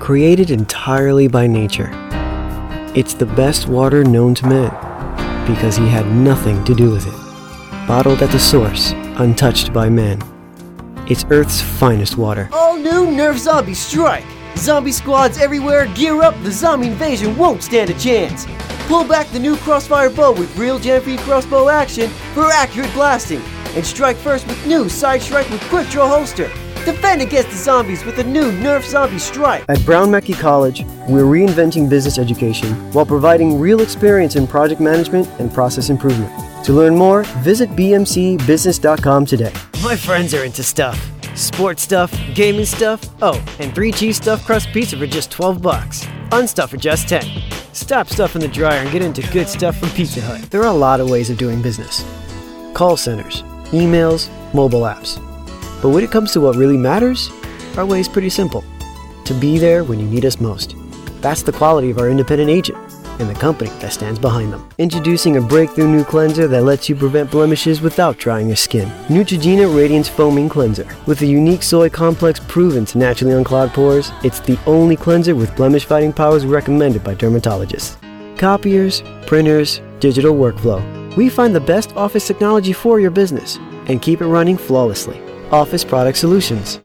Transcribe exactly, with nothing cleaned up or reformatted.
created entirely by nature. It's the best water known to man, because he had nothing to do with it. Bottled at the source, untouched by man. It's Earth's finest water. All new Nerf Zombie Strike! Zombie squads everywhere, gear up, the zombie invasion won't stand a chance! Pull back the new Crossfire bow with real jam-free crossbow action for accurate blasting, and strike first with new Side Strike with Quick Draw holster. Defend against the zombies with the new Nerf Zombie Strike. At Brown Mackie College, we're reinventing business education while providing real experience in project management and process improvement. To learn more, visit b m c business dot com today. My friends are into stuff. Sports stuff, gaming stuff, oh, and three cheese stuffed crust pizza for just twelve bucks. Fun stuff for just ten. Stop stuff in the dryer and get into good stuff from Pizza Hut. There are a lot of ways of doing business. Call centers, emails, mobile apps. But when it comes to what really matters, our way is pretty simple. To be there when you need us most. That's the quality of our independent agent and the company that stands behind them. Introducing a breakthrough new cleanser that lets you prevent blemishes without drying your skin. Neutrogena Radiance Foaming Cleanser. With a unique soy complex proven to naturally unclog pores, it's the only cleanser with blemish-fighting powers recommended by dermatologists. Copiers, printers, digital workflow. We find the best office technology for your business and keep it running flawlessly. Office Product Solutions.